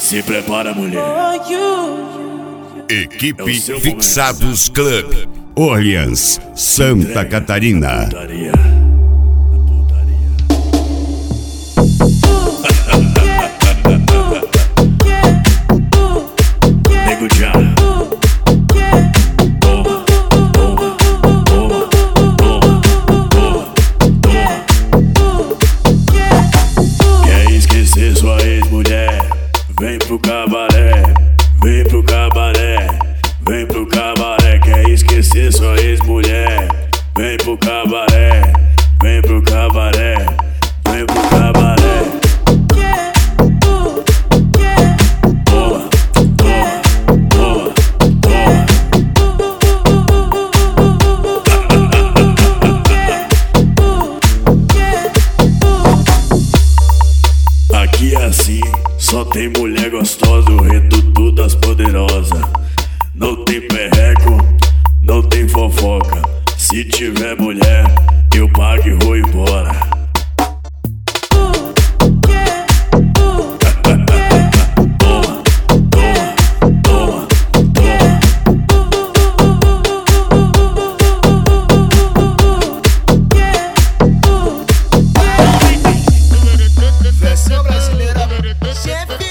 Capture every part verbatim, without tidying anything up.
Se prepara, mulher. Equipe Fixados Club, Orleans, Santa Catarina. Putaria. Nego já. Toma, toma, toma, toma, toma, toma. Quer esquecer sua ex-mulher? Vem pro cabaré, vem pro cabaré, vem pro cabaré. Quer esquecer sua ex-mulher? Vem pro cabaré, vem pro cabaré, vem pro cabaré. Toma, toma, toma, toma. Aqui é assim, só tem mulher gostosa, o reduto das poderosas. Não tem perreco, não tem fofoca. Se tiver mulher, eu pago e vou embora. Toma, toma, toma, toma. Versão brasileira, chefe.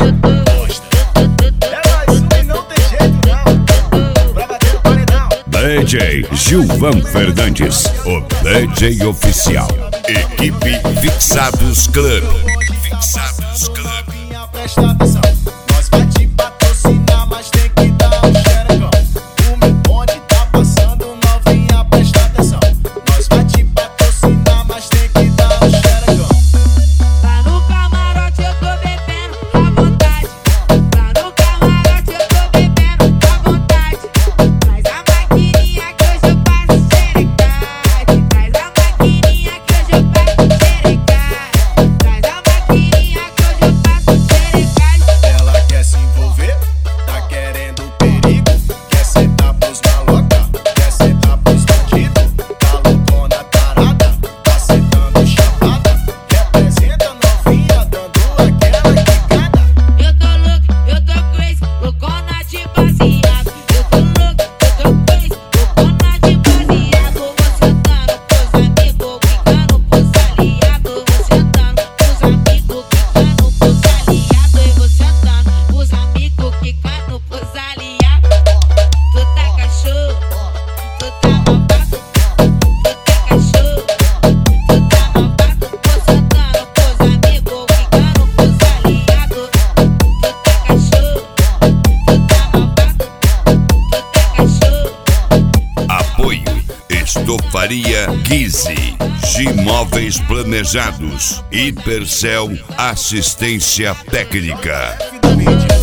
Ela isso aí não tem jeito não. Pra bater no paredão. D J Gilvan Fernandes, o D J oficial. Equipe Fixados Club. Fixados Club. Novinha, presta atenção. Nós vai te patrocinar, mas tem que dar um xerecão. O meu bonde tá passando, novinha, presta atenção. Nós vai te patrocinar, mas tem que dar um xerecão. Lá no camarote eu tô bebendo à vontade. Lá no camarote eu tô bebendo à vontade. Traz a maquininha que hoje eu passo xerecade. Traz a maquininha que hoje eu passo xerecade. Traz a maquininha que hoje eu passo xerecade. Ela quer se envolver, tá querendo perigo. Quer sentar pros maloca, quer sentar pros bandidos. Tá loucona, tarada, tá sentando chapada. Representa novinha, dando aquela quicada. Eu tô louca, eu tô crazy, loucona de baseado. Eu tô louca, eu tô crazy, loucona de baseado. Vou sentando pros amigos, quicando pros aliados. Vou sentando pros amigos, quicando pros aliados. Eu vou sentando pros amigos, quicando pros aliados. Tu tá cachorro, tu tá malvado. Tu tá cachorro, tu tá malvado. Vou sentando pros amigos, quicando pros aliados. Tu tá cachorro, tu tá malvado. Tu tá cachorro. Apoio Estofaria Guise, G-Móveis Planejados, Hipercel Assistência Técnica. Finalmente.